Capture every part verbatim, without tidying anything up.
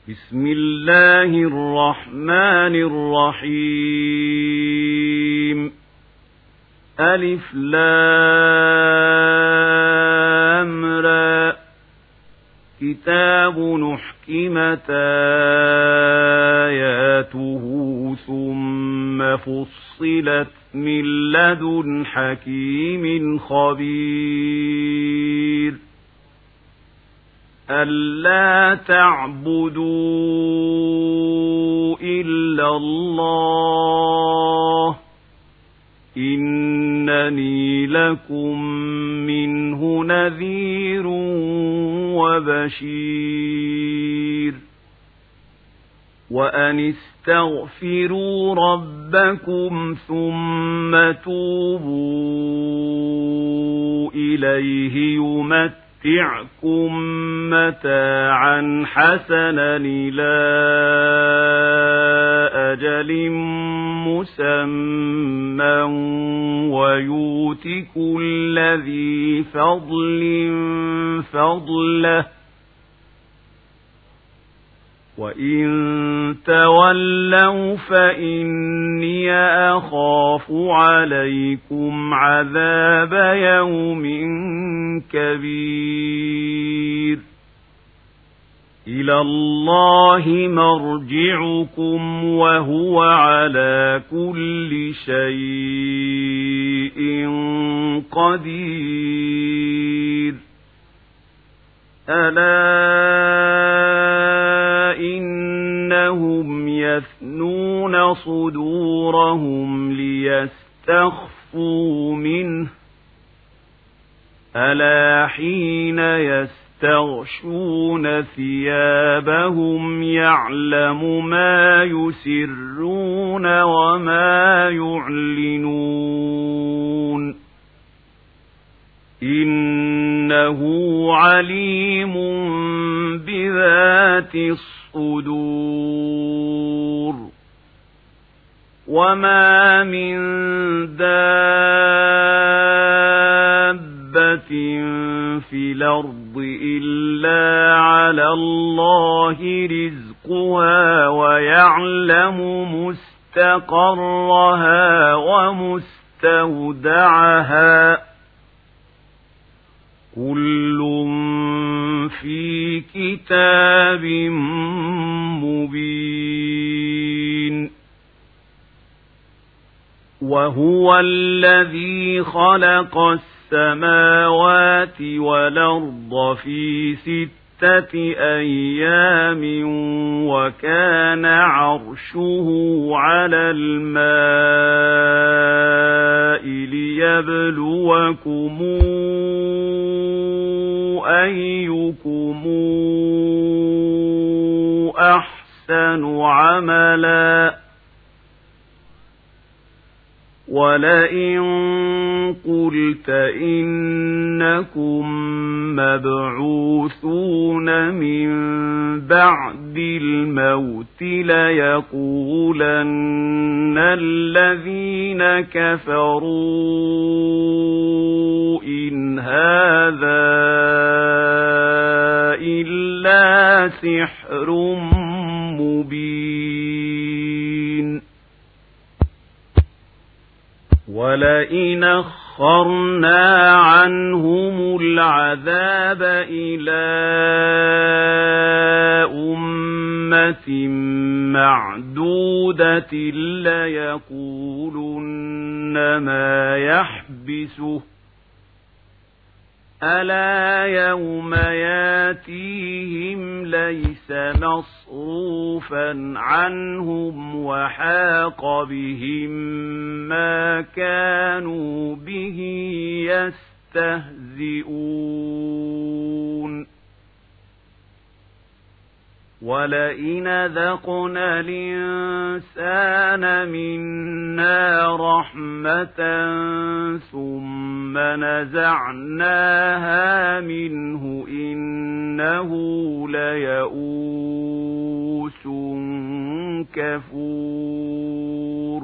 بسم الله الرحمن الرحيم. ألف لام را. كتاب نحكمت آياته ثم فصلت من لدن حكيم خبير. ألا تعبدوا إلا الله إنني لكم منه نذير وبشير. وأن استغفروا ربكم ثم توبوا إليه يمتعكم يمتعكم متاعا حسنا إلى أجل مسمى ويؤت كل ذي فضل فضله وإن تولوا فإني أخاف عليكم عذاب يوم كبير. إلى الله مرجعكم وهو على كل شيء قدير. ألا إنهم يثنون صدورهم ليستخفوا منه ألا حين يستغشون ثيابهم يعلم ما يسرون وما يعلنون إنه عليم بذات الصدور. وما من دابة في الأرض إلا على الله رزقها ويعلم مستقرها ومستودعها كل في كتاب مبين. وهو الذي خلق السماوات والأرض في ستة أيام وكان عرشه على الماء ليبلوكم أيكم أحسن عملا. ولئن قلت إنكم مبعوثون من بعد الموت ليقولن الذين كفروا إن هذا إلا سحر مبين. ولئن أخرنا عنهم العذاب إلى أمة معدودة ليقولن ما يحبسه ألا يوم ياتيهم ليس مصروفا عنهم وحاق بهم ما كانوا به يستهزئون. ولئن ذقنا الإنسان منا رحمة ثم نزعناها منه إنه ليئوس كفور.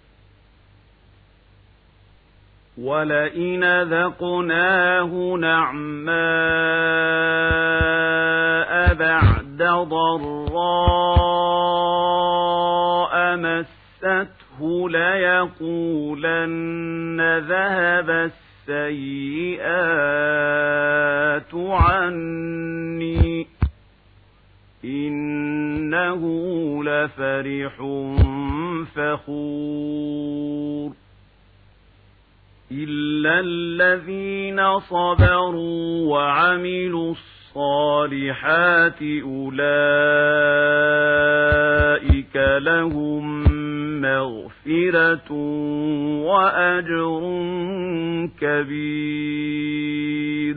ولئن ذقناه نعماء بعد بعد ضراء مسته ليقولن ذهب السيئات عني إنه لفرح فخور إلا الذين صبروا وعملوا الصالحات أولئك لهم مغفرة وأجر كبير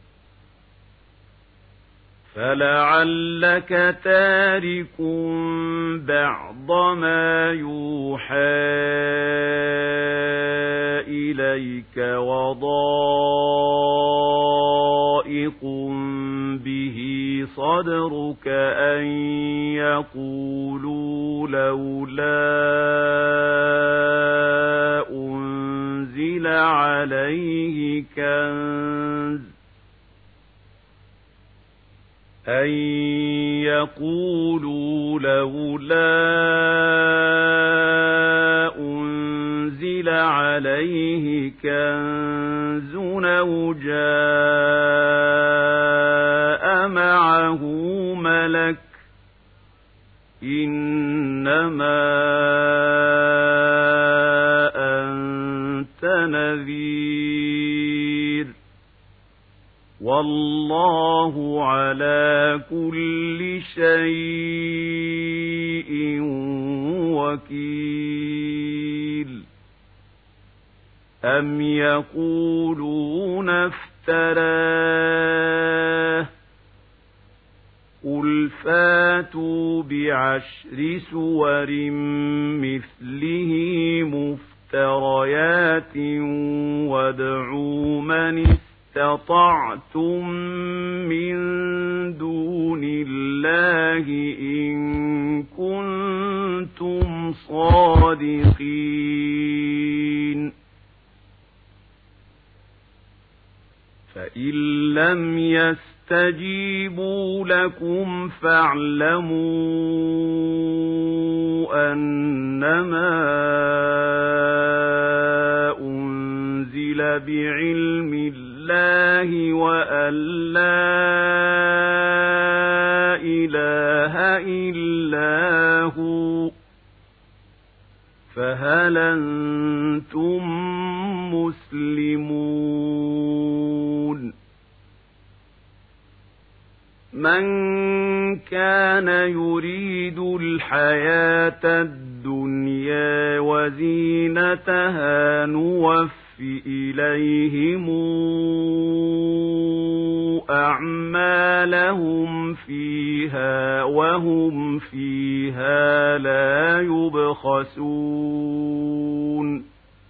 فلعلك تارك بعض ما يوحى إليك وضائق به صدرك أن يقولوا لولا أنزل عليه كنز أن يقولوا لولا أنزل عليه كنز أو جاء معه ملك إنما أنت نذير والله على كل شيء وكيل أم يقولون افتراه قل فاتوا بعشر سور مثله مفتريات وادعوا من استطعتم من دون الله إن كنتم صادقين فإن لم يستجيبوا لكم فاعلموا أنما أنزل بعلم الله وأن لا إله إلا هو فهل أنتم مسلمون من كان يريد الحياة الدنيا وزينتها نوفي إليهم أعمالهم فيها وهم فيها لا يبخسون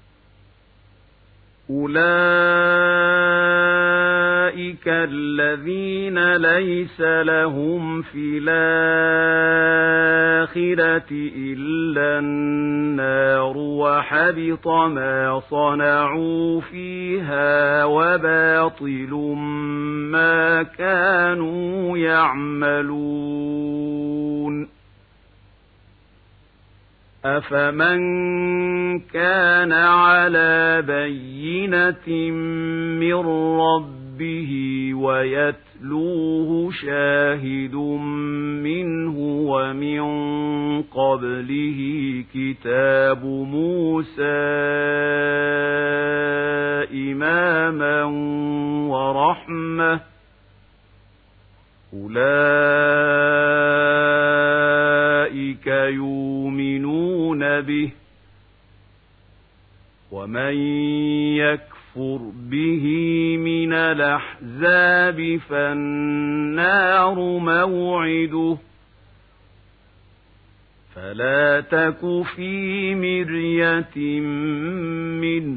أولئك الذين ليس لهم في الآخرة إلا النار وحبط ما صنعوا فيها وباطل ما كانوا يعملون أفمن كان على بينة من ربه ويتلوه شاهد منه ومن قبله كتاب موسى إماما ورحمة أولئك يؤمنون به ومن يكفر به من الأحزاب فالنار موعده فلا تك في مرية منه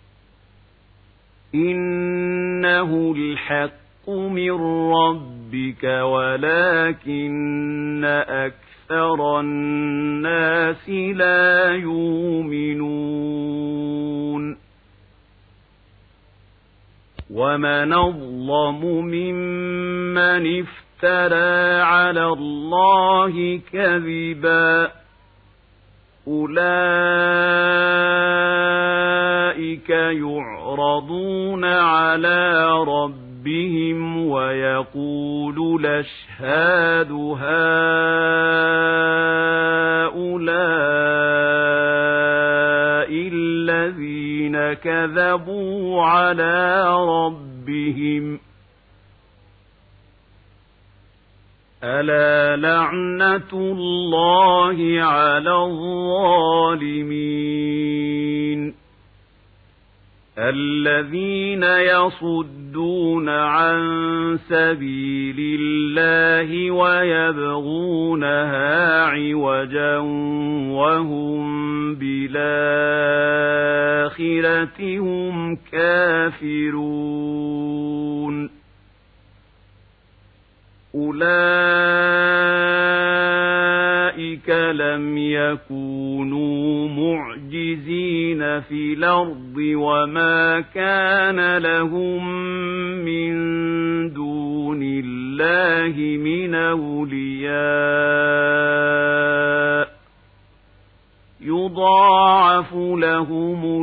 إنه الحق من ربك ولكن أكثر الناس لا يؤمنون ومن أظلم ممن افترى افترى على الله كذبا أولئك يعرضون على ربهم ويقول الأشهاد هؤلاء الذين كذبوا على ربهم ألا لعنة الله على الظالمين الذين يصدون عن سبيل الله ويبغونها عوجا وهم بالآخرة هم كافرون أولئك لم يكونوا معجزين في الأرض وما كان لهم من دون الله من أولياء يضاعف لهم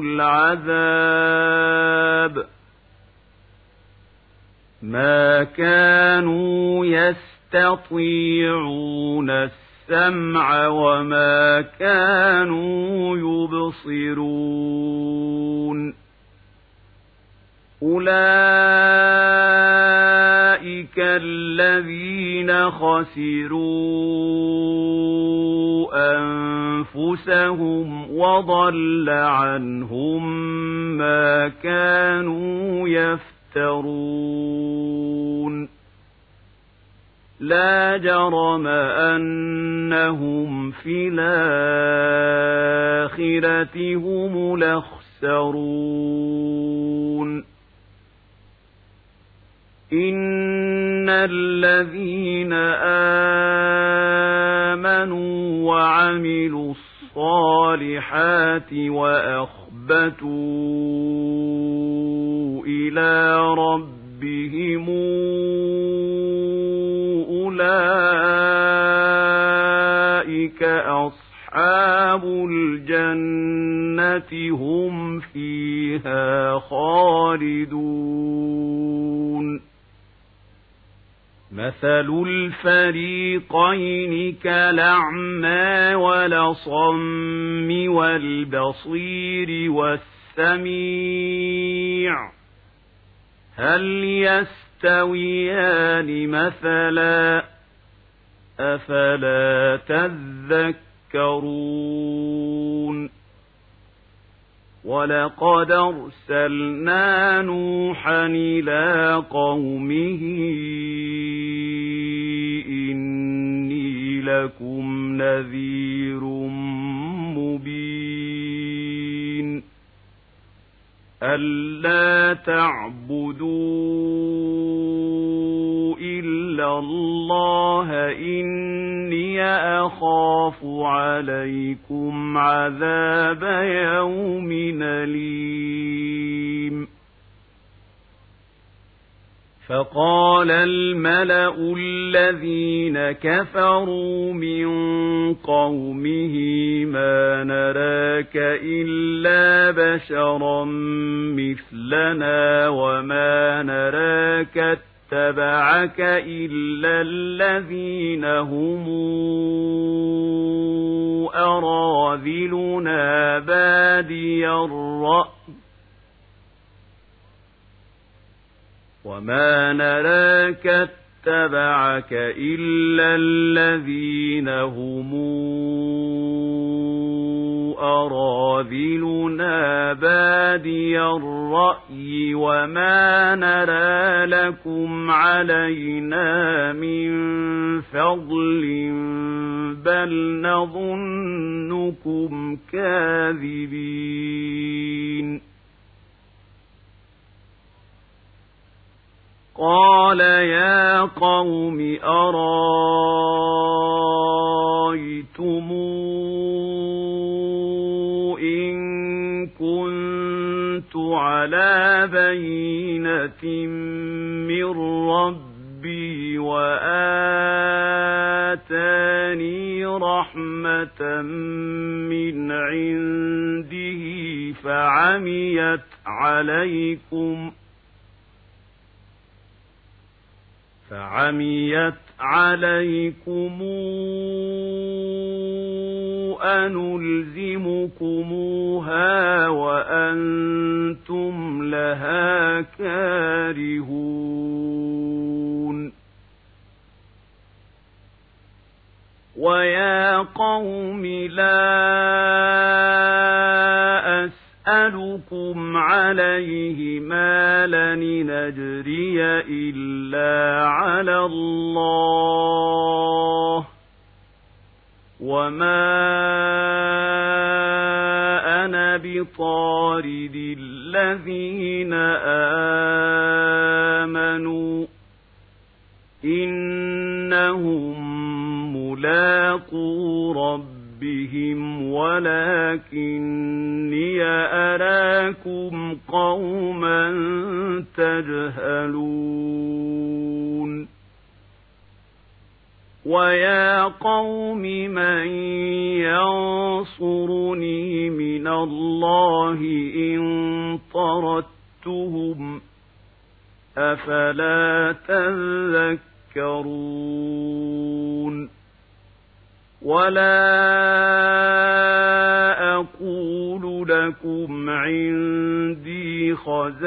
العذاب ما كانوا يستطيعون السمع وما كانوا يبصرون أولئك الذين خسروا أنفسهم وضل عنهم ما كانوا يفترون لا جرم أنهم في الآخرة هم الأخسرون إن الذين آمنوا وعملوا الصالحات وأخبتوا إلى ربهم أولئك أصحاب الجنة هم فيها خالدون مثل الفريقين كالأعمى والأصم والبصير والسميع هل يستويان مثلا أفلا تذكرون ولقد أرسلنا نوحا إلى قومه إني لكم نذير مبين ألا تعبدوا إلا الله إني أخاف عليكم عذاب يوم أليم فقال الملأ الذين كفروا من قومه ما نراك إلا بشرا مثلنا وما نراك اتبعك إلا الذين هم أراذلنا بادي الرأي وما نراك اتبعك إلا الذين هم أراذلنا بادي الرأي وما نرى لكم علينا من فضل بل نظنكم كاذبين قال يا قوم أرايتم إن كنت على بينة من ربي وآخر جاءني رحمة من عنده فعميت عليكم فعميت عليكم أنلزمكموها وأنتم لها كارهون ويا قوم لا أسألكم عليه مالا إن أجري إلا على الله وما أنا بطارد الذين آمنوا إنهم ملاقو ربهم ولكني أراكم قوما تجهلون ويا قوم من ينصرني من الله إن طردتهم أفلا تذكرون ولا أقول لكم عندي خزائن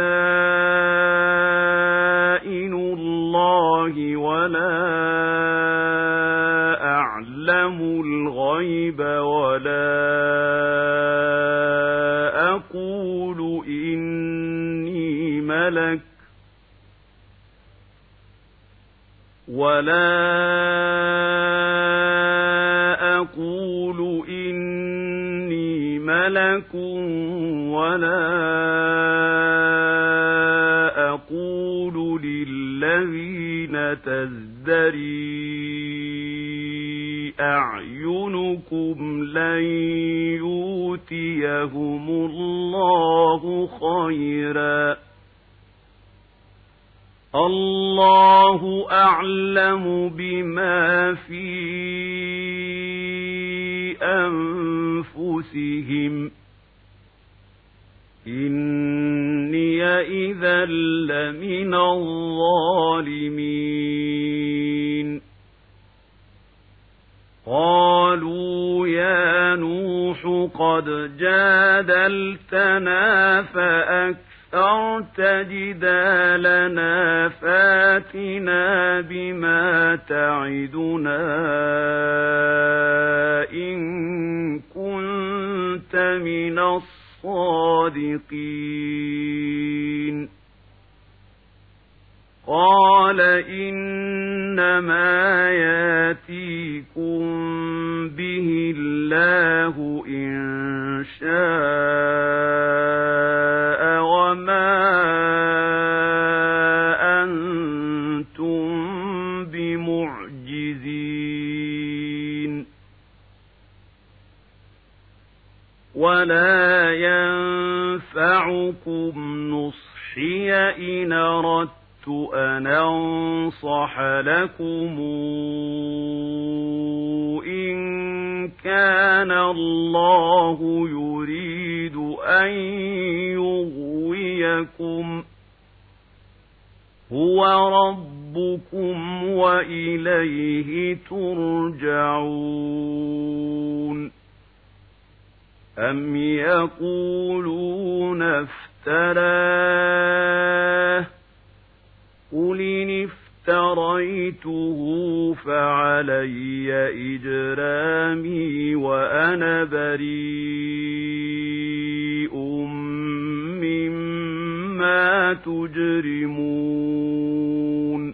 الله ولا أعلم الغيب ولا أقول إني ملك ولا أقول إني ملك ولا أقول للذين تزدري أعينكم لن يؤتيهم الله خيرا الله أعلم بما في أنفسهم إني إذا لمن الظالمين قالوا يا نوح قد جادلتنا فأكثرت جدالنا فاتنا بما تعدنا إن كنت من الصادقين قال إنما ياتيكم به الله إن شاء وما أنتم بمعجزين ولا ينفعكم نصحي إن أردت أن أنصح لكم إن كان الله يريد أن يغويكم هو ربكم وإليه ترجعون أم يقولون افتراه قل إن افتريته فعلي إجرامي وأنا بريء مما تجرمون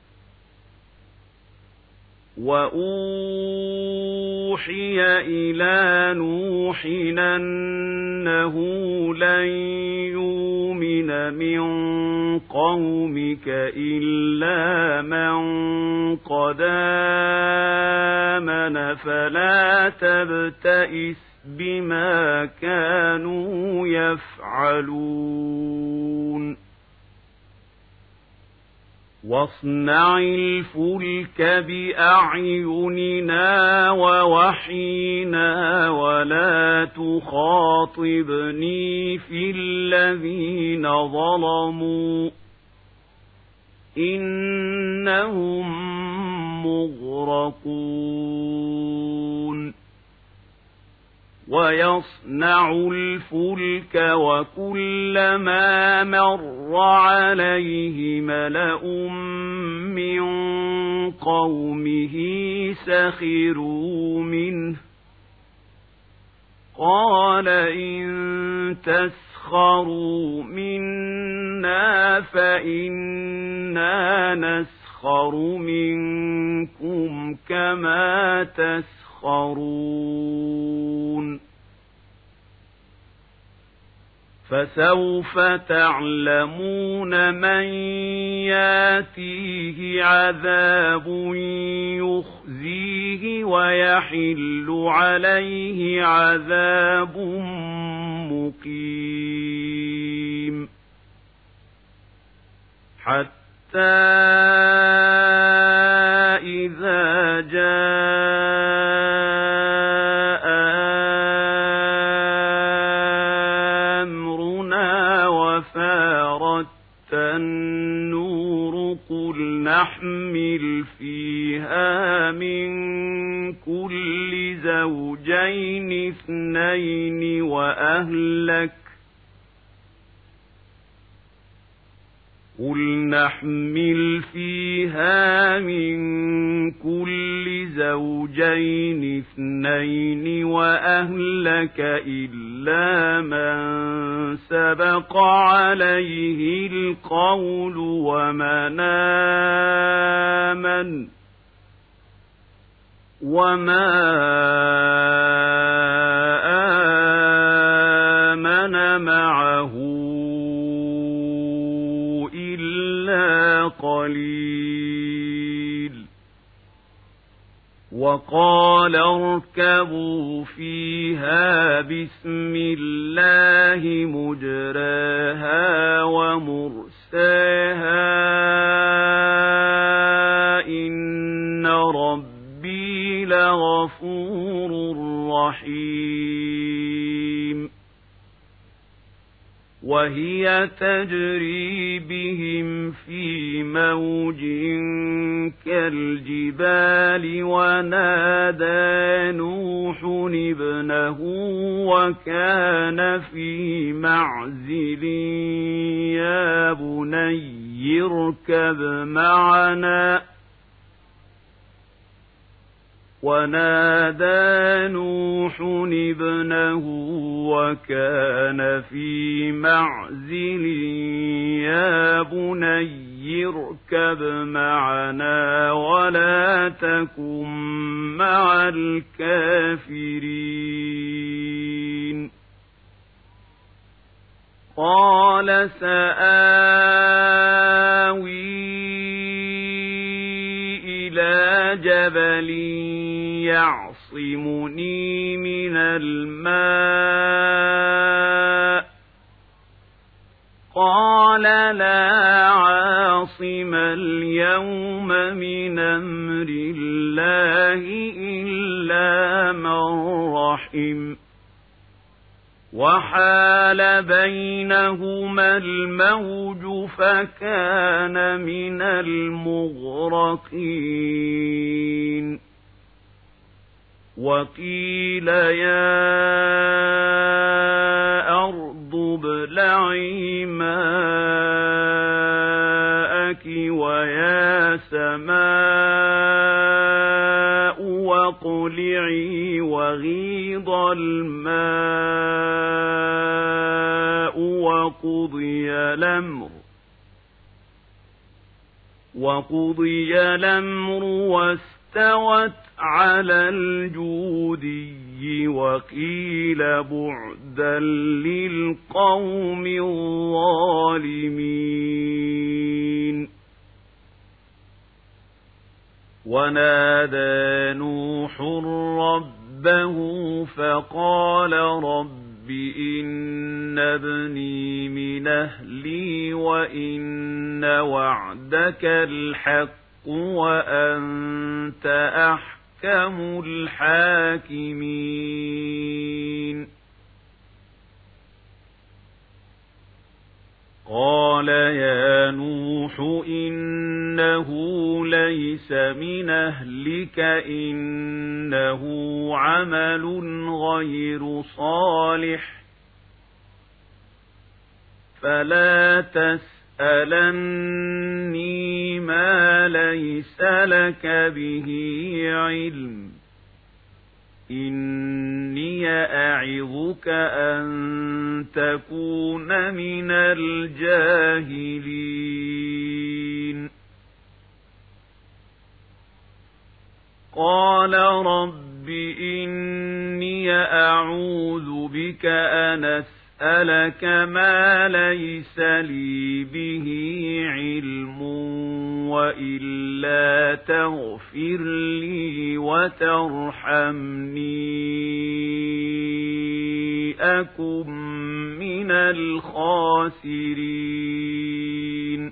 وأوحي إلى نوح أنه لن يؤمن من قومك إلا من قد آمن فلا تبتئس بما كانوا يفعلون واصنع الفلك بأعيننا ووحينا ولا تخاطبني في الذين ظلموا إنهم مغرقون ويصنع الفلك وكلما مر عليه ملأ من قومه سخروا منه قال إن تسخروا منا فإنا نسخر منكم كما تسخرون فسوف تعلمون من ياتيه عذاب يخزيه ويحل عليه عذاب مقيم حتى إذا جاء أمرنا وفارت النور قل نحمل فيها من كل زوجين اثنين وأهلك قل نحمل فيها من كل زوجين اثنين وأهلك إلا من سبق عليه القول ومن آمن وما آمن معه إلا قليل وقال اركبوا فيها بسم الله مجراها ومرساها إن ربي لغفور رحيم وهي تجري بهم في موج كالجبال ونادى نوح ابنه وكان في معزل يا بني اركب معنا ونادى نوح ابنه وكان في معزل يا بني اركب معنا ولا تكن مع الكافرين قال سآوي إلى جبل يعصمني من الماء قال لا عاصم اليوم من أمر الله إلا من رحم وحال بينهما الموج فكان من المغرقين وقيل يا أرض ابلعي ماءك ويا سماء واقلعي وغيض الماء وقضي الأمر وقضي الأمر واستوت على الجودي وقيل بعدا للقوم الظالمين ونادى نوح ربه ربه فقال رب إن ابني من أهلي وإن وعدك الحق وأنت أحكم الحاكمين قال يا نوح إنه ليس من أهلك إنه عمل غير صالح فلا تسألني ما ليس لك به علم إني أعظك أن تكون من الجاهلين قال رب إني أعوذ بك أن أسألك ما ليس لي به علم وإلا تغفر لي وترحمني أكن من الخاسرين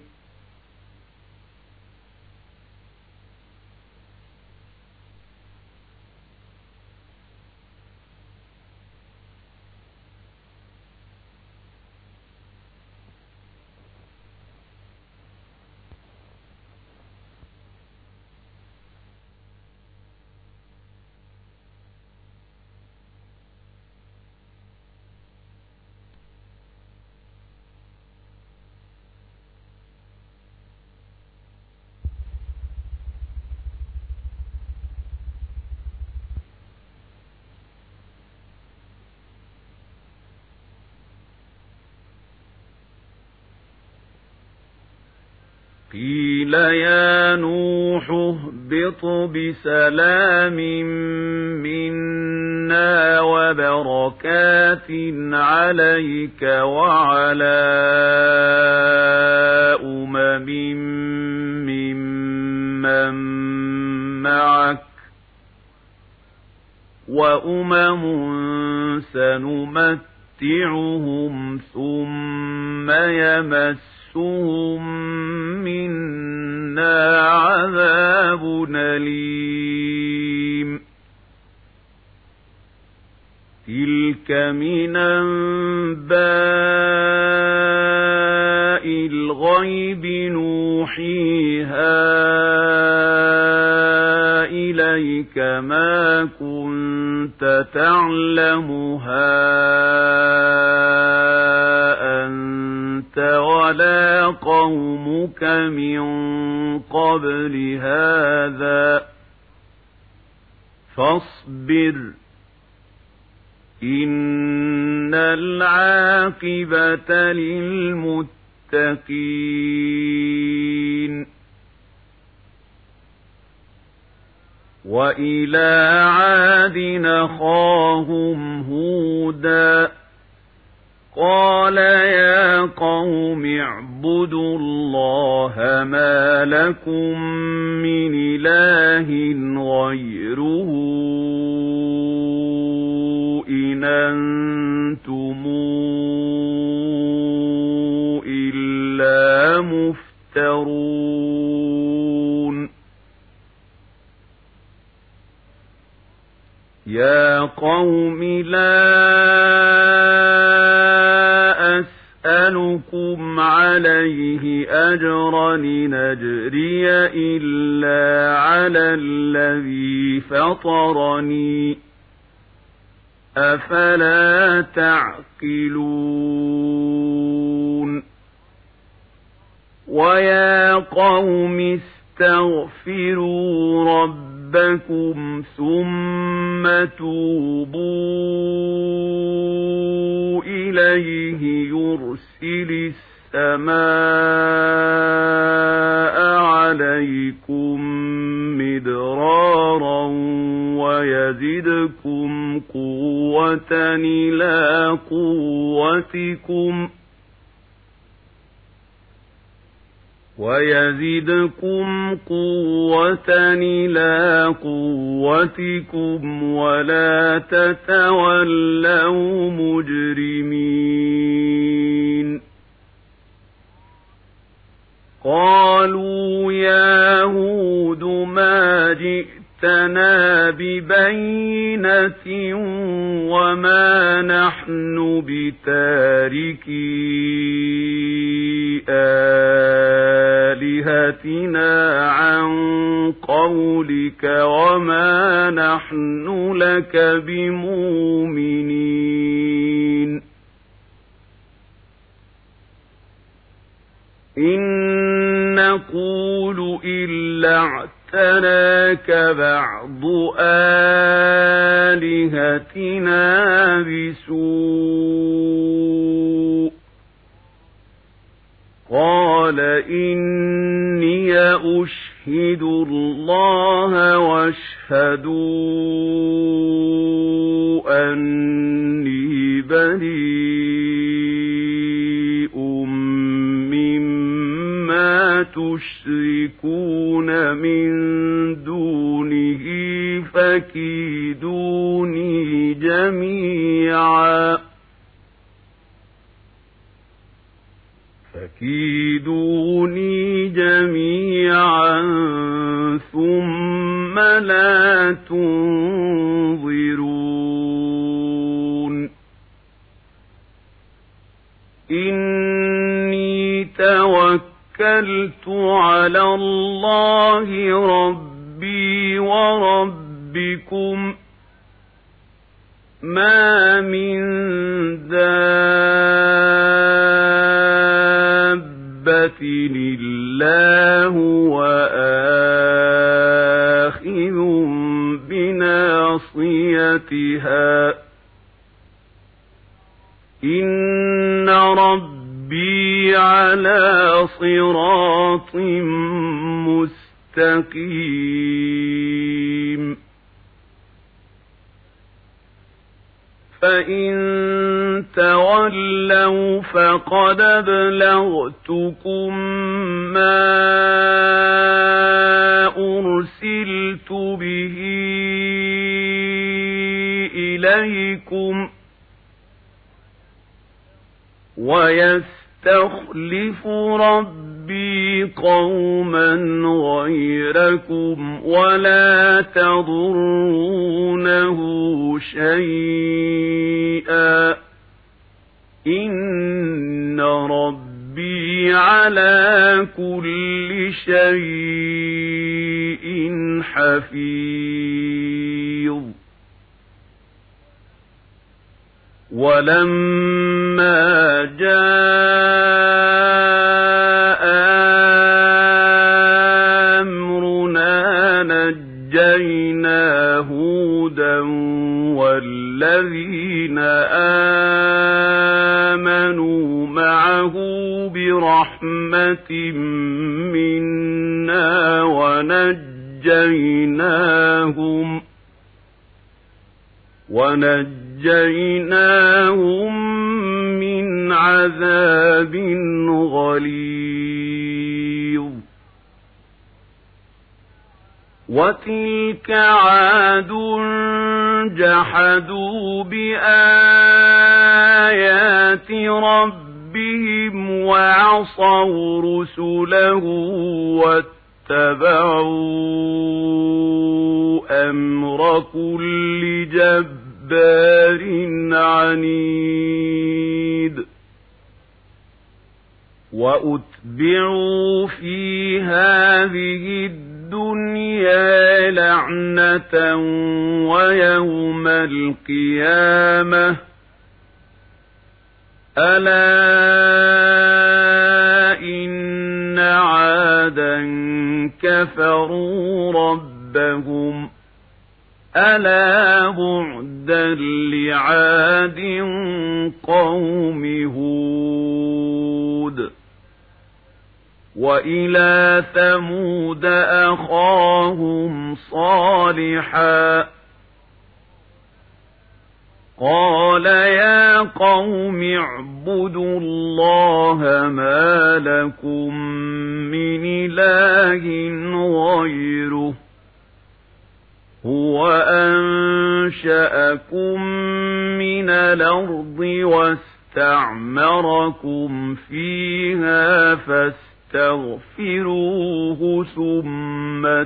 قيل يا نوح اهبط بسلام منا وبركات عليك وعلى أمم ممن معك وأمم سنمتعهم ثم يمس منا عذاب أليم تلك من أنباء الغيب نوحيها إليك ما كنت تعلمها أنت ولا قومك من قبل هذا فاصبر إن العاقبة للمتقين وإلى عاد أخاهم هودا قال يا قوم اعبدوا الله ما لكم من إله غيره إن أنتم إلا مفترون يا قوم لا أسألكم عليه أجرا إن أجري إلا على الذي فطرني أفلا تعقلون ويا قوم استغفروا ربكم ثم توبوا إليه يرسل السماء عليكم مدرارا ويزدكم قوة إلى قوتكم ويزدكم قوة إلى قوتكم ولا تتولوا مجرمين قالوا يا هود ما جئتنا ببينة وما نحن بتاركي آلهتنا عن قولك وما نحن لك بمؤمنين إن نقول إلا اعتراك بعض آلهتنا بسوء قال إني أشهد الله واشهدوا أني بريء مما تشركون من دونه فكيدوني جميعا فكيدوني جميعا ثم لا تنظرون إني توكلت على الله ربي وربكم ما من دابة إلا هو آخذ بناصيتها إن ربي على صراط مستقيم فإن تولوا فقد أبلغتكم ما أرسلت به إليكم ويستخلف ربي قوما غيركم ولا تضرونه شيئا إن ربي على كل شيء حفيظ ولما جاء أمرنا نجينا هودا والذين آمنوا معه برحمة منا ونجيناهم ونجيناهم من عذاب غليظ وتلك عاد جحدوا بآيات ربهم وعصوا رسله واتبعوا أمر كل جبار عنيد وأتبعوا في هذه الدنيا لعنة ويوم القيامة ألا إن عادا كفروا ربهم ألا بعدا لعاد قوم هود وإلى ثمود أخاهم صالحا قال يا قوم اعبدوا اعبدوا الله ما لكم من إله غيره هو أنشأكم من الأرض واستعمركم فيها فاستغفروه ثم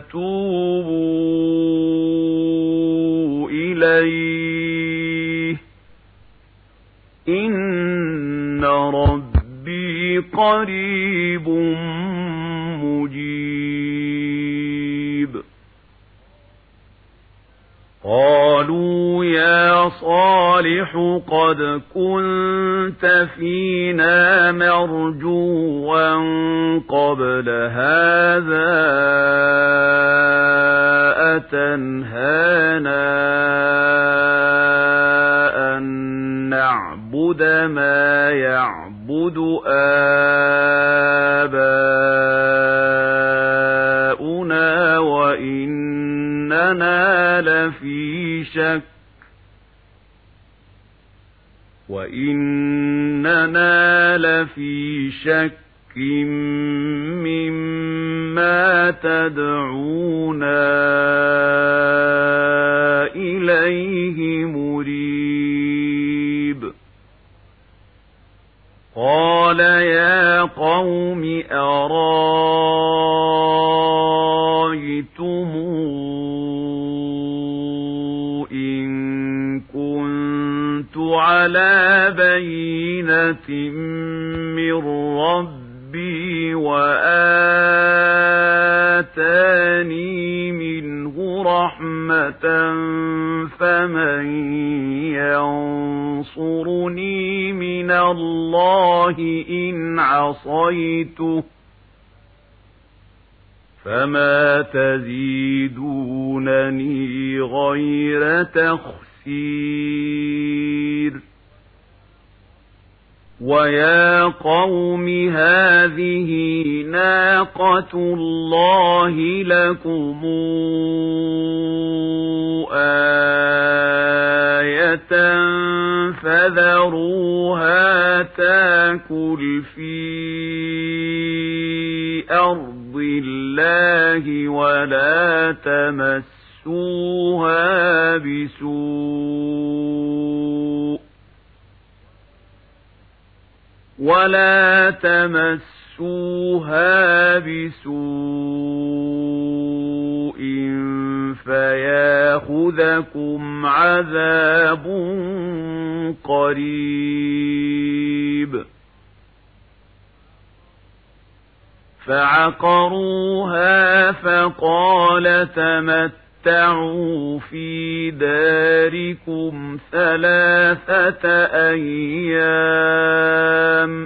توبوا إليه إن ربي قريب مجيب. قالوا يا صالح قد كنت فينا مرجوا قبل هذا أتنهانا أن نعبد ما يعبد آباؤنا وإننا لفي شك وإننا لفي شك مما تدعونا إليه مريب. قال يا قوم أرايتم إن كنت على بينة من ربي وآتاني منه رحمة فمن ينصرني من الله إن عصيته فما تزيدونني غير تخسير. ويا قوم هذه ناقة الله لكم آية فذروها تاكل في أرض الله ولا تمسوها بسوء ولا تمسوها بسوء فياخذكم عذاب قريب. فعقروها فقال تمتعوا في داركم ثلاثة أيام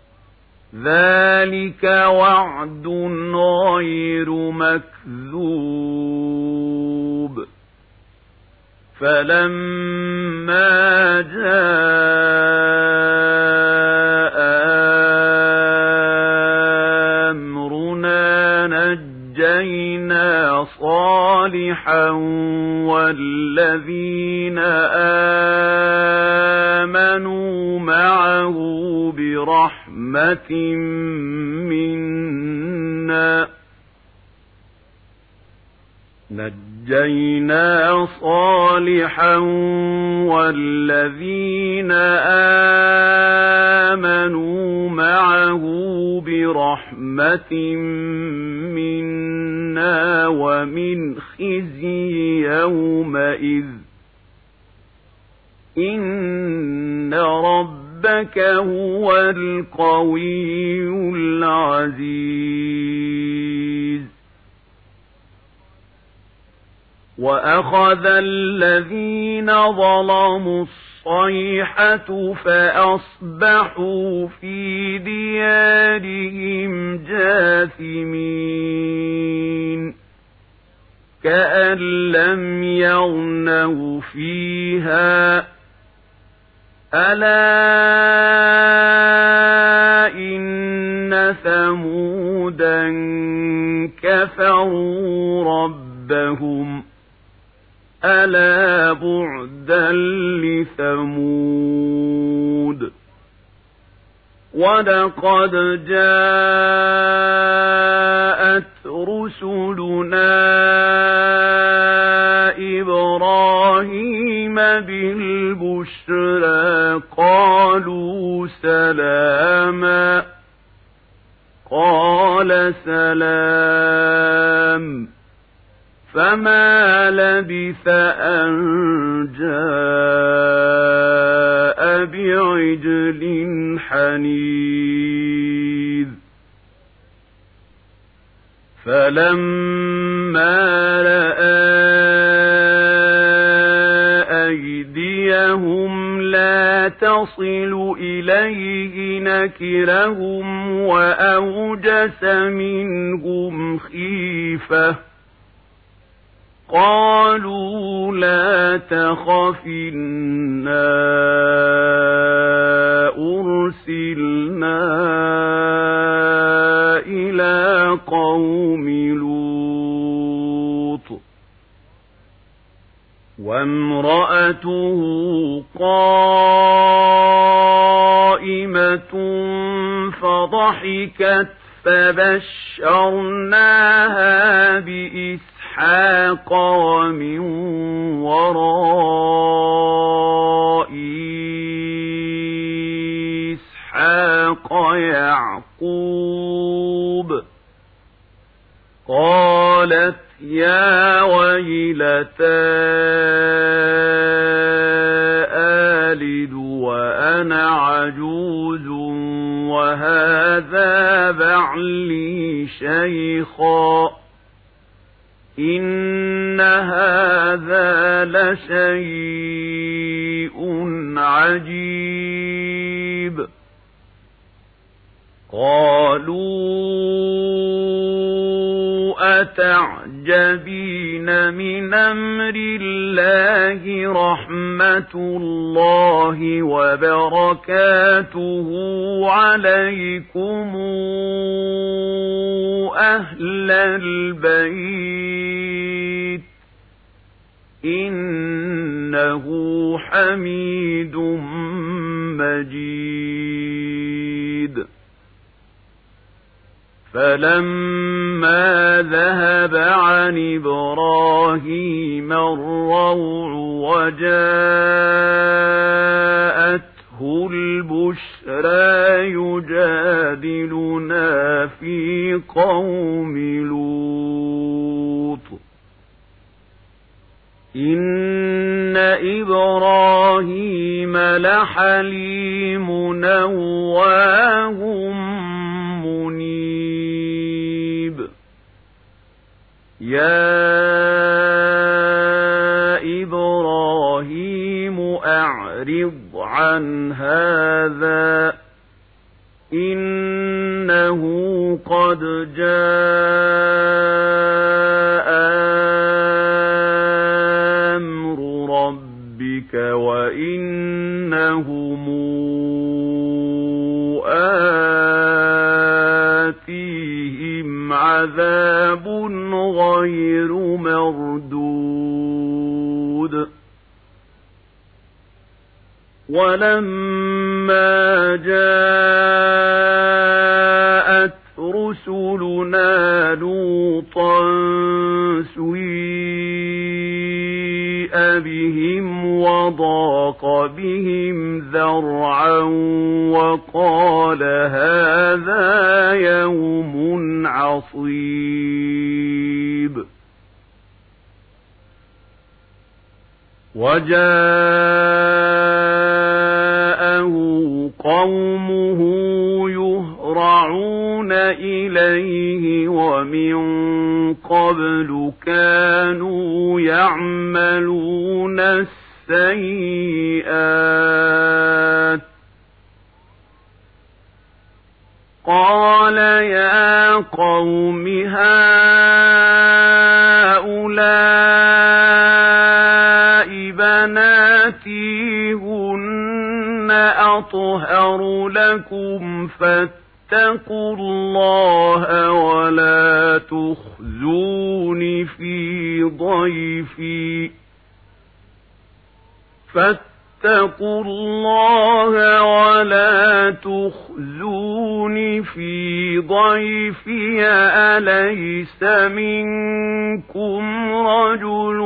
ذلك وعد غير مكذوب. فلما جاء أمرنا نجينا صالحا والذين آمنوا معه برحمة منا نجينا صالحا والذين آمنوا معه برحمة منا ومن خزي يومئذ إن ربك هو القوي العزيز. وأخذ الذين ظلموا الصيحة فأصبحوا في ديارهم جاثمين كأن لم يغنوا فيها ألا إن ثمودا كفروا ربهم ألا بعدا لثمود. وَلَقَدْ جَاءَتْ رُسُلُنَا إِبْرَاهِيمَ بِالْبُشْرَى قَالُوا سَلَامًا قَالَ سَلَامٌ فَمَا لَبِثَ أَن جَاءَ بِعِجْلٍ حَنِيذٍ فَلَمَّا رَأَى أَيْدِيَهُمْ لَا تَصِلُ إِلَيْهِ نَكِرَهُمْ وَأَوْجَسَ مِنْهُمْ خِيفَةً قَالُوا لَا تَخَفْ إِنَّا أُرْسِلْنَا إِلَى قَوْمِ لُوطٍ وَامْرَأَتُهُ قَائِمَةٌ فَضَحِكَتْ فَبَشَّرْنَاهَا بِإِسْحَاقَ وَمِن وَرَاءِ إِسْحَاقَ يَعْقُوبَ قَالَتْ يَا وَيْلَتَى آلِدُ وَأَنَا عَجُوزٌ وَهَذَا بَعْلِي شَيْخًا إِنَّ هَذَا لَشَيْءٌ عَجِيبٌ قَالُوا أَتَعْجَبِينَ مِنْ أَمْرِ اللَّهِ رَحْمَةُ اللَّهِ وَبَرَكَاتُهُ عَلَيْكُمْ أَهْلَ الْبَيْتِ إِنَّهُ حَمِيدٌ مَجِيدٌ فَلَمَّا ذَهَبَ عَنْ إِبْرَاهِيمَ الرَّوْعُ وَجَاءَتْهُ الْبُشْرَى يُجَادِلُنَا فِي قَوْمِ لُوطٍ إِنَّ إِبْرَاهِيمَ لَحَلِيمٌ أَوَّاهٌ مُنِيبٌ يَا إِبْرَاهِيمُ أَعْرِضْ عَنْ هَذَا إِنَّهُ قَدْ جَاءَ أَمْرُ رَبِّكَ وَإِنَّهُمْ آتِيهِمْ عَذَابٌ غَيْرُ مَرْدُودٍ وَلَمَّا جَاءَتْ رُسُلُنَا لُوطًا سُيِّئَ بِهِمْ وَضَاقَ بِهِمْ ذَرْعًا وَقَالَ هَذَا يَوْمٌ عَصِيبٌ وَجَاءَهُ قَوْمُهُ يُهْرَعُونَ إِلَيْهِ وَمِن قَبْلُ كَانُوا يَعْمَلُونَ السَّيِّئَاتِ قَالَ يَا قَوْمِ هَؤُلَاءِ بَنَاتِي هُنَّ أَطْهَرُ لَكُمْ فَاتَّقُوا اللَّهَ وَلَا تُخْزُونِ فِي ضَيْفِي فاتقوا الله ولا تخزون في ضيفي أليس منكم رجل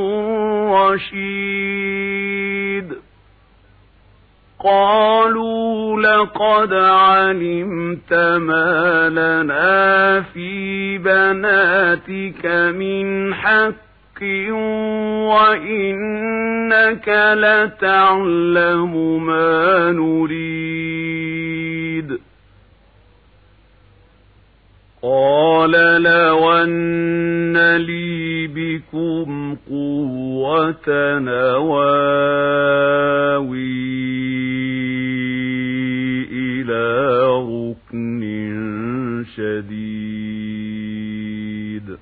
رشيد قالوا لقد علمت ما لنا في بناتك من حق وإنك لتعلم ما نريد قال لو أن لي بكم قوة نواوي إلى ركن شديد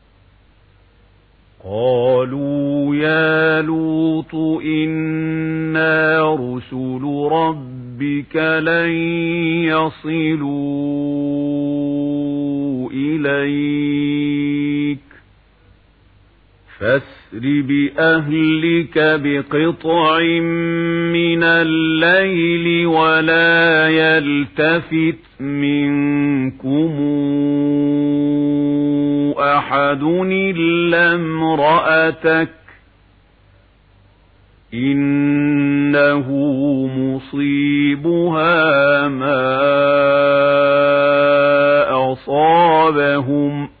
قالوا يا لوط إنا رسل ربك لن يصلوا إليك فاسر بأهلك بقطع من الليل ولا يلتفت منكم أحد إلا امرأتك إنه مصيبها ما أصابهم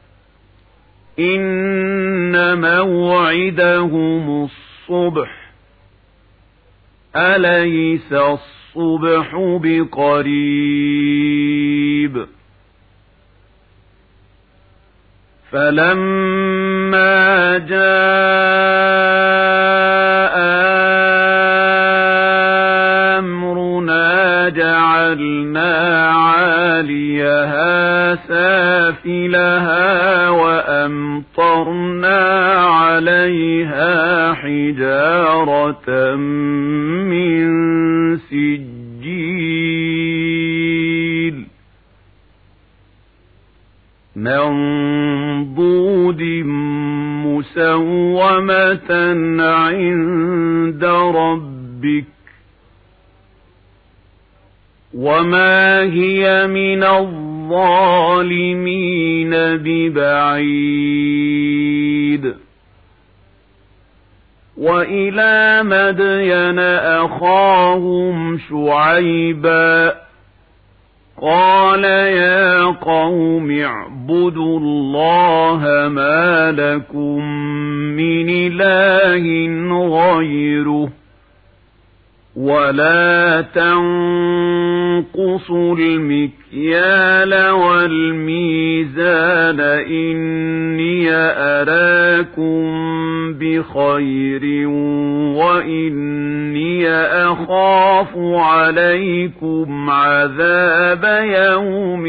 إن موعدهم الصبح أليس الصبح بقريب فلما جاء أمرنا جعلنا عاليها سافلها وأمطرنا عليها حجارة من سجيل منضود مسومة عند ربك وما هي من الظالمين ببعيد وإلى مدين أخاهم شعيبا قال يا قوم اعبدوا الله ما لكم من إله غيره ولا تنقصوا المكيال والميزان إني أراكم بخير وإني أخاف عليكم عذاب يوم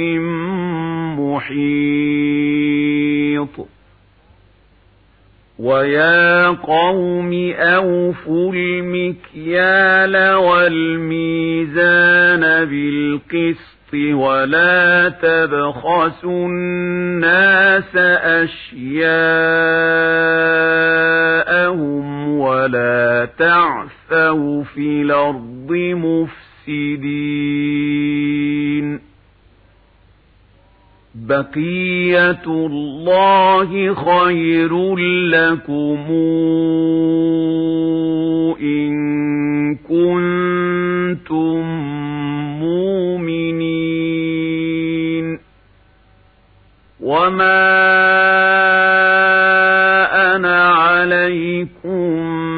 محيط ويا قوم أوفوا المكيال والميزان بالقسط ولا تبخسوا الناس أشياءهم ولا تعثوا في الأرض مفسدين بقية الله خير لكم إن كنتم مؤمنين وما أنا عليكم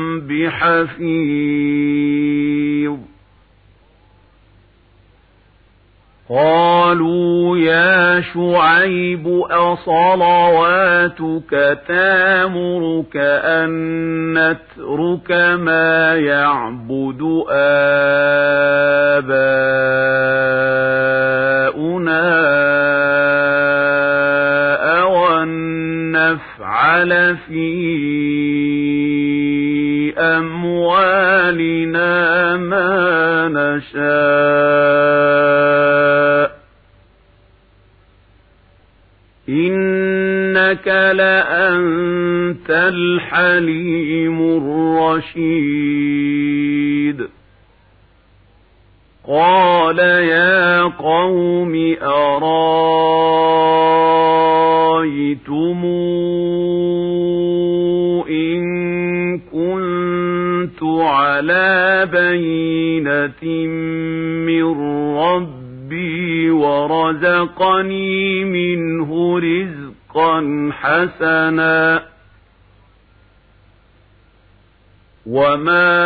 بحفيظ قالوا يا شعيب أصلواتك تامرك أن نترك ما يعبد آباؤنا أو أن نفعل في أموالنا ما نشاء إنك لأنت الحليم الرشيد بعيد قال يا قوم أرايتم إن كنت على بينة من ربي ورزقني منه رزقا حسنا وما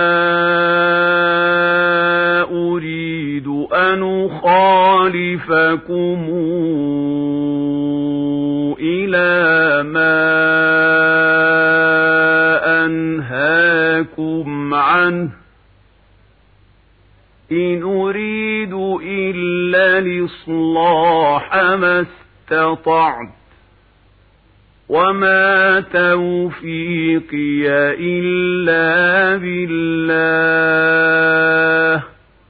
أريد أن أخالفكم إلى ما أنهاكم عنه إن أريد إلا الإصلاح ما استطعت وما توفيقي إلا بالله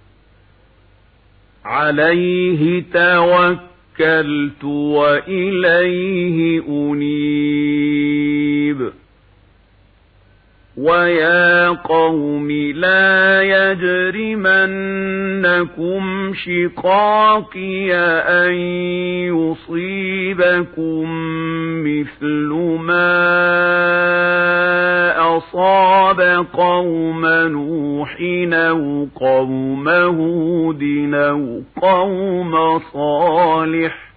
عليه توكلت وإليه أنيب ويا قوم لا يجرمنكم شقاقي أن يصيبكم مثل ما أصاب قوم نوح أو قوم هود أو قوم صالح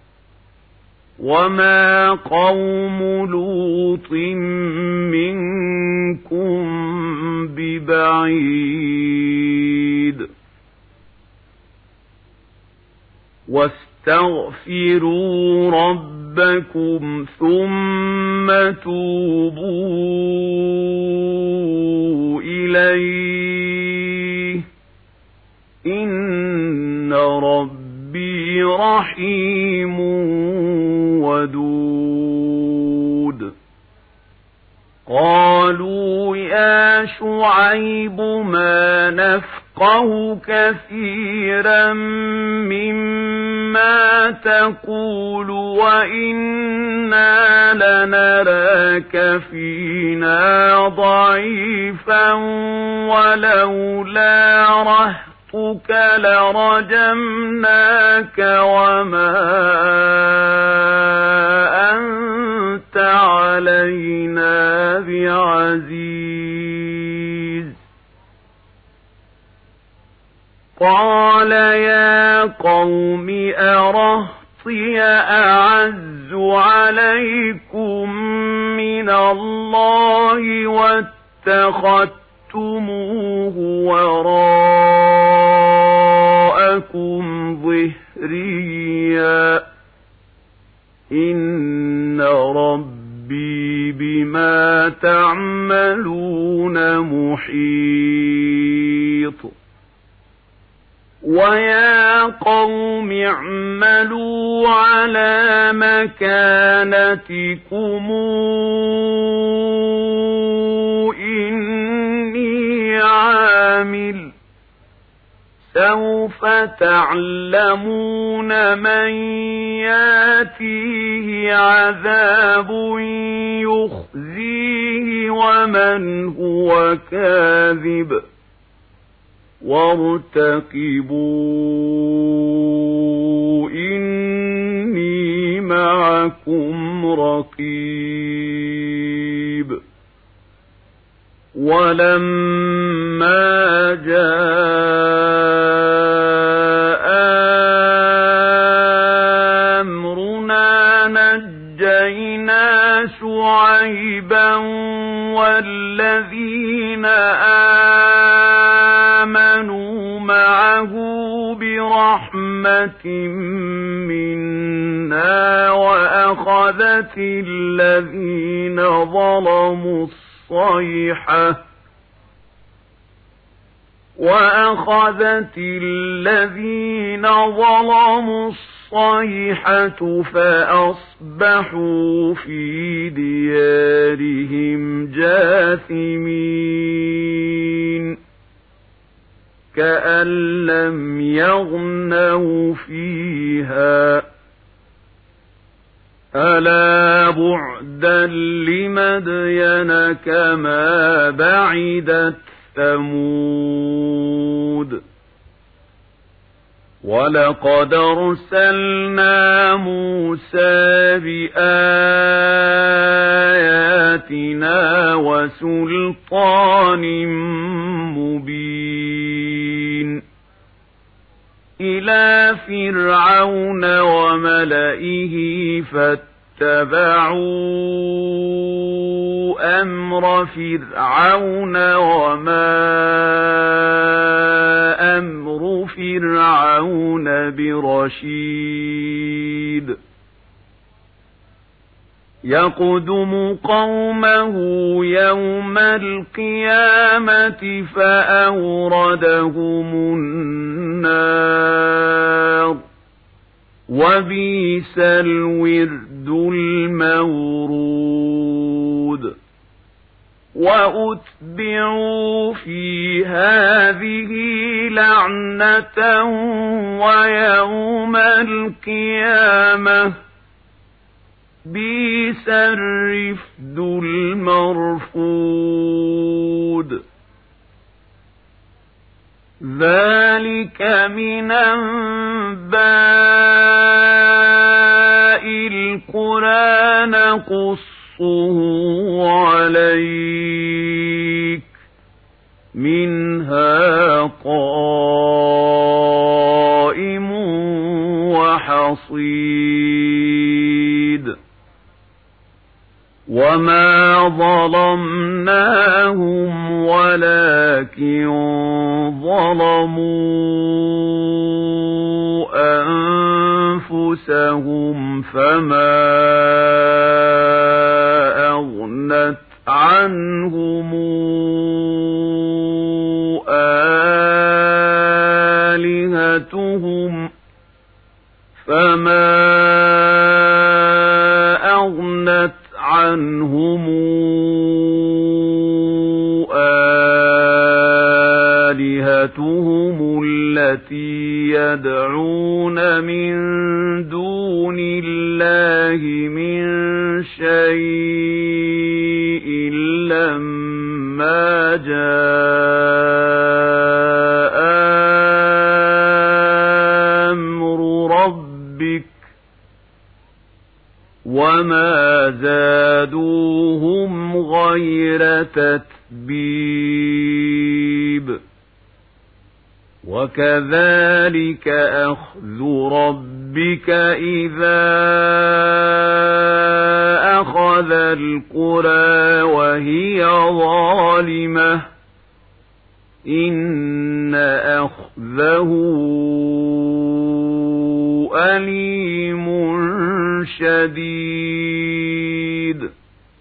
وما قوم لوط منكم ببعيد واستغفروا ربكم ثم توبوا إليه إن ربي رحيم ودود قالوا يا شعيب ما نفقه كثيرا مما تقول وإنا لنراك فينا ضعيفا ولولا رهتك لرجمناك وما أنت علينا بعزيز قال يا قوم أرهطي أعز عليكم من الله واتخذتموه وراءكم ظهريا إن ربي بما تعملون محيط ويا قوم اعملوا على مكانتكم إني عامل سوف تعلمون من ياتيه عذاب يخزيه ومن هو كاذب وارتقبوا إني معكم رقيب ولما جاء أمرنا نجينا شعيبا والذين آمنوا معه برحمة منا وأخذت الذين ظلموا الصيحة وأخذت الذين ظلموا الصيحة فأصبحوا في ديارهم جاثمين كأن لم يغنوا فيها ألا بعدا لمدين كما بعدت ثمود ولقد أرسلنا موسى بآياتنا وسلطان مبين إلى فرعون وملئه فاتبعوا أمر فرعون وما أمر فرعون برشيد يقدم قومه يوم القيامة فأوردهم النار وبئس الورد المورود وأتبعوا في هذه لعنة ويوم القيامة بئس الرفد المرفود ذلك من أنباء القرى نقصه عليك منها قائم وحصيد وما ظلمناهم ولكن ظلموا أنفسهم فما أغنت عنهم آلهتهم فما أغنت عنهم آلهتهم التي يدعون من دون الله من شيء لما جاء أمر ربك وما زادوهم غير تتبيب وكذلك أخذ ربك إذا أخذ القرى وهي ظالمة إن أخذه أليم شديد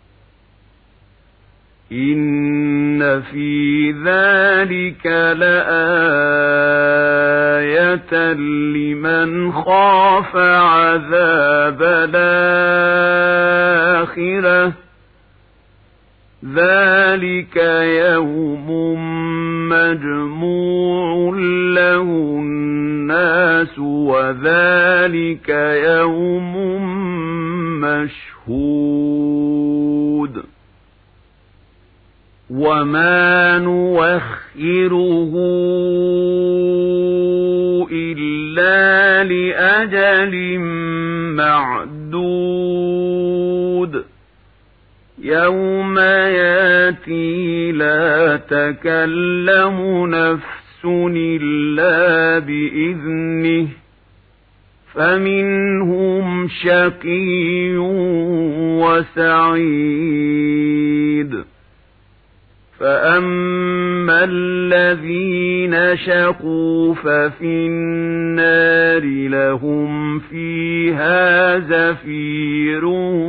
إن في ذلك لآية لمن خاف عذاب الآخرة ذلك يوم مجموع له الناس وذلك يوم مشهود وما نوخره إلا لأجل معدود يوم ياتي لا تكلم نفس إلا بإذنه فمنهم شقي وسعيد فأما الذين شقوا ففي النار لهم فيها زفير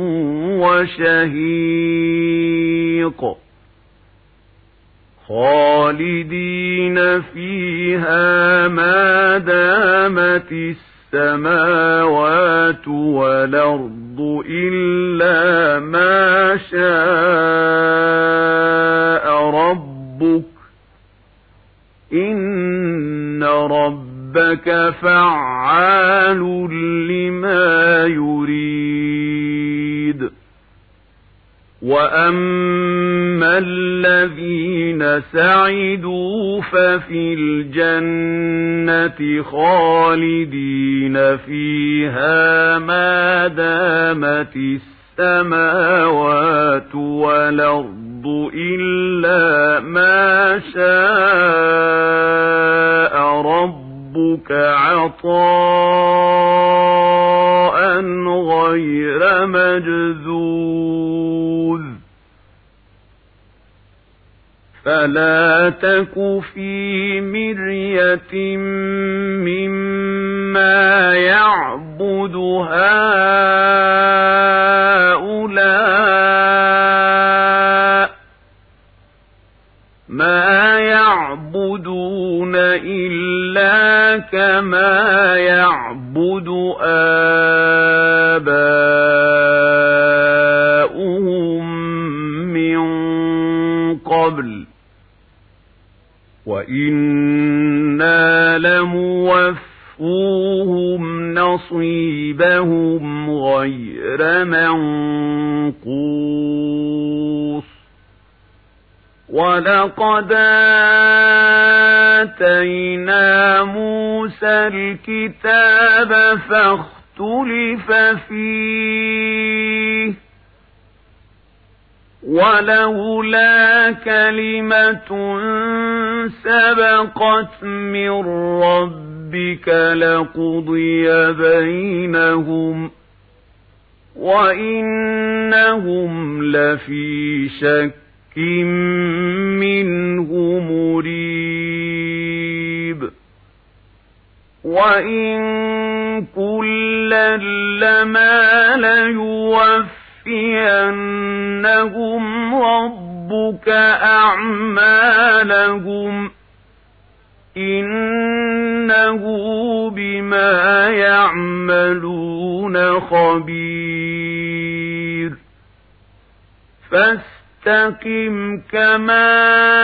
وشهيق خالدين فيها ما دامت السماوات والأرض إلا ما شاء ربك إن ربك فعال لما يريد وأما الذين سعدوا ففي الجنة خالدين فيها ما دامت السماوات والأرض إلا ما شاء ربك عطاء غير مجذوذ فلا تك في مرية مما يعبد هؤلاء ما يعبدون إلا كما يعبد آباؤهم من قبل وإنا لموفوهم نصيبهم غير منقوص ولقد آتينا موسى الكتاب فاختلف فيه ولولا كلمة سبقت من ربك لقضي بينهم وإنهم لفي شك منه مريب وإن كلا لما ليوفينهم ربك أعمالهم إنه بما يعملون خبير فاستقم كما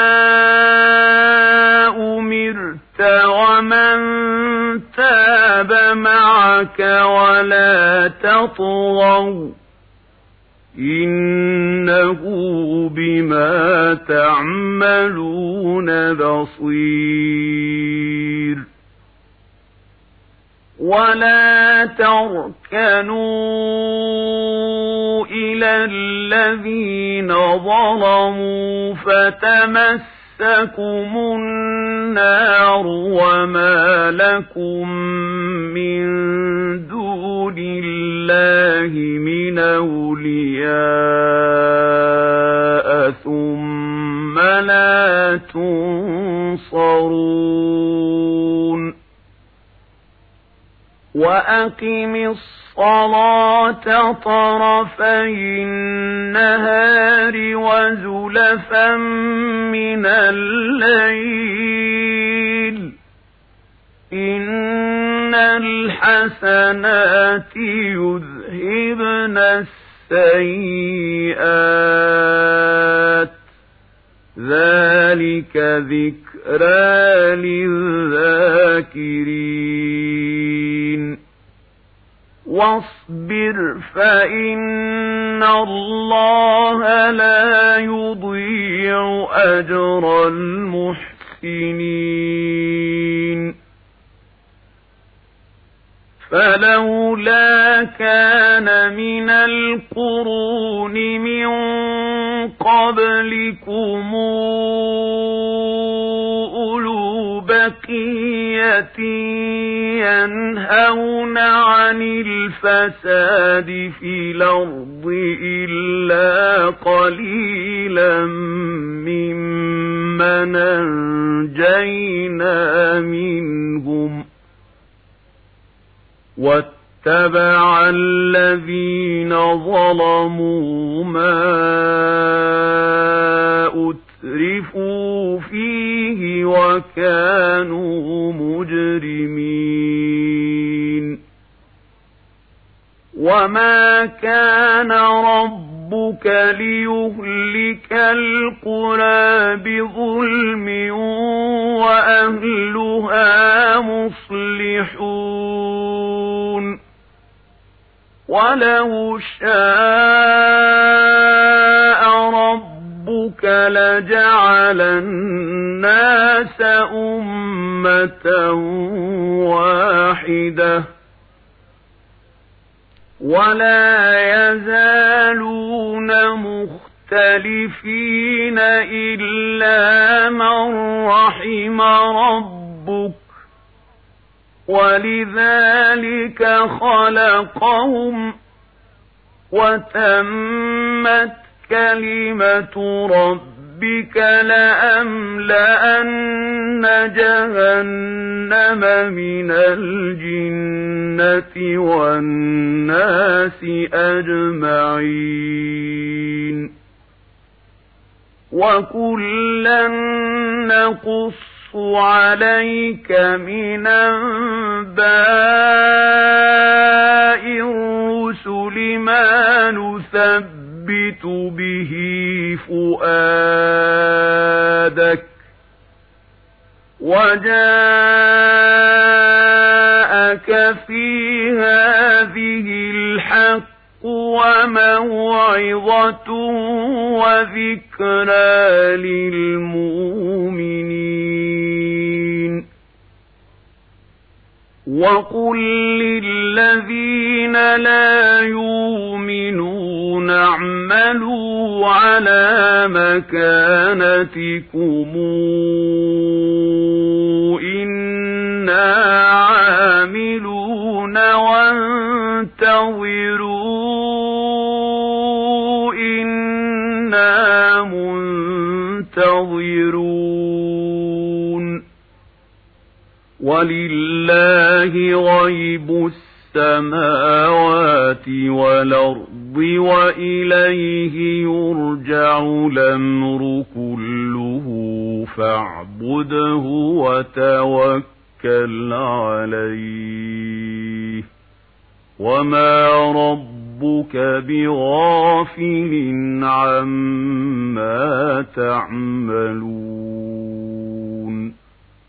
أمرت ومن تاب معك ولا تطغوا إنه بما تعملون بصير ولا تركنوا إلى الذين ظلموا فتمسكم النار وما لكم من دون الله من أولياء ثم لا تنصرون وأقم الصلاة طرفي النهار وزلفا من الليل إن الحسنات يذهبن السيئات ذلك ذكرى للذاكرين واصبر فإن الله لا يضيع أجر المحسنين فلولا كان من القرون من قبلكم أولو بقية ينهون عن الفساد في الأرض إلا قليلا ممن أنجينا منهم واتبع الذين ظلموا ما أترفوا فيه وكانوا مجرمين وما كان ربك ليهلك القرى بظلم وأهلها مصلحون ولو شاء لجعل الناس أمة واحدة ولا يزالون مختلفين إلا من رحم ربك ولذلك خلقهم وتمت كلمة ربك لأملأن جهنم من الجنة والناس أجمعين وكلا نقص عليك من أنباء الرسل ما نثبت به فؤادك وجاءك في هذه الحق وموعظة وذكرى للمؤمنين وقل للذين لا يؤمنون اعملوا على مكانتكم إنا عاملون وانتظروا إنا منتظرون ولله غيب السماوات والأرض وإليه يرجع الأمر كله فاعبده وتوكل عليه وما ربك بغافل عما تعملون